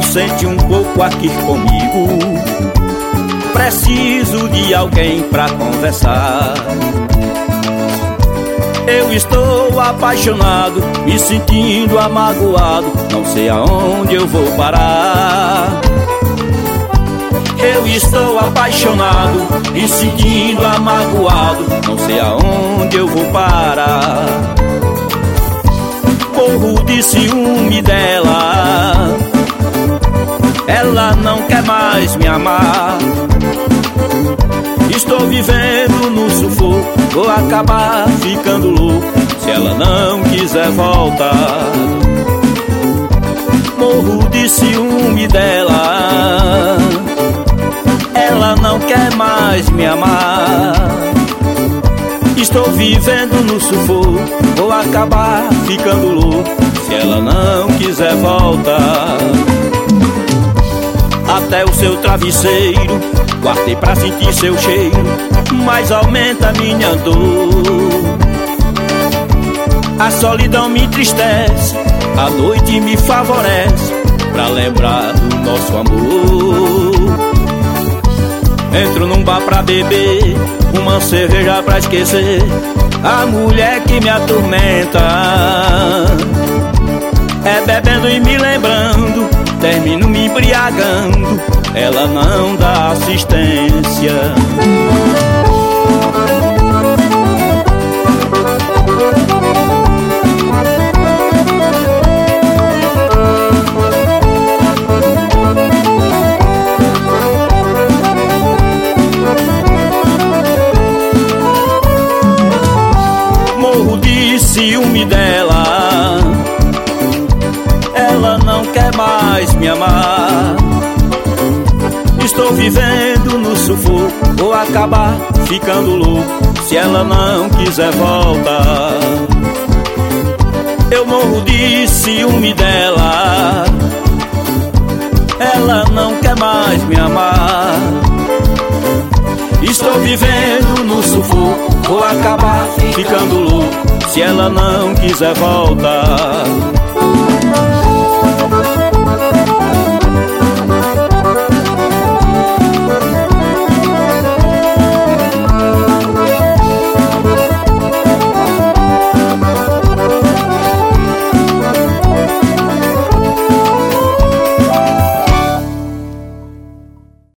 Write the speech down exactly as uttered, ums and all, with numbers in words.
amor, sente um pouco aqui comigo. Preciso de alguém pra conversar. Eu estou apaixonado, me sentindo amagoado, não sei aonde eu vou parar. Eu estou apaixonado, me sentindo amagoado, não sei aonde eu vou parar. Morro de ciúme dela, ela não quer mais me amar. Estou vivendo no sufoco, vou acabar ficando louco se ela não quiser voltar. Morro de ciúme dela, ela não quer mais me amar. Estou vivendo no sufoco, vou acabar ficando louco se ela não quiser voltar. Até o seu travesseiro guardei pra sentir seu cheiro, mas aumenta minha dor. A solidão me entristece, a noite me favorece pra lembrar do nosso amor. Entro num bar pra beber, uma cerveja pra esquecer a mulher que me atormenta. É bebendo e me lembrando, termino me embriagando, ela não dá assistência. Morro de ciúme dela, ela não quer mais me amar. Estou vivendo no sufoco, vou acabar ficando louco se ela não quiser voltar. Eu morro de ciúme dela, ela não quer mais me amar. Estou vivendo no sufoco, vou acabar ficando louco se ela não quiser voltar.